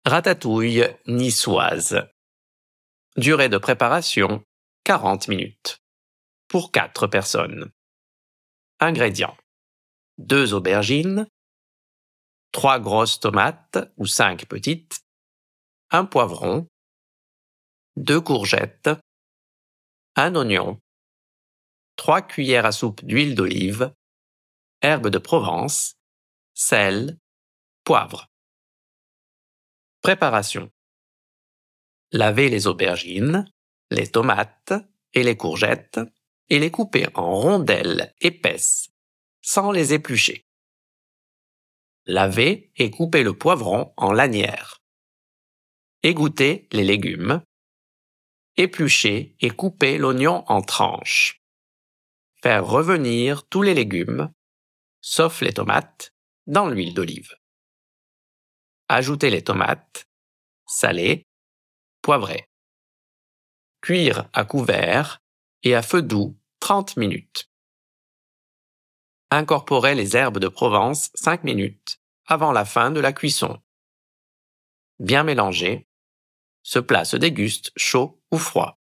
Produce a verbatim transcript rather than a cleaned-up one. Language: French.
Ratatouille niçoise. Durée de préparation quarante minutes. Pour quatre personnes. Ingrédients. deux aubergines, trois grosses tomates ou cinq petites, un poivron, deux courgettes, un oignon, trois cuillères à soupe d'huile d'olive, herbes de Provence, sel, poivre. Préparation. Lavez les aubergines, les tomates et les courgettes et les couper en rondelles épaisses, sans les éplucher. Lavez et coupez le poivron en lanières. Égouttez les légumes. Épluchez et coupez l'oignon en tranches. Faire revenir tous les légumes, sauf les tomates, dans l'huile d'olive. Ajoutez les tomates, salées, poivrées. Cuire à couvert et à feu doux trente minutes. Incorporez les herbes de Provence cinq minutes avant la fin de la cuisson. Bien mélanger. Ce plat se déguste chaud ou froid.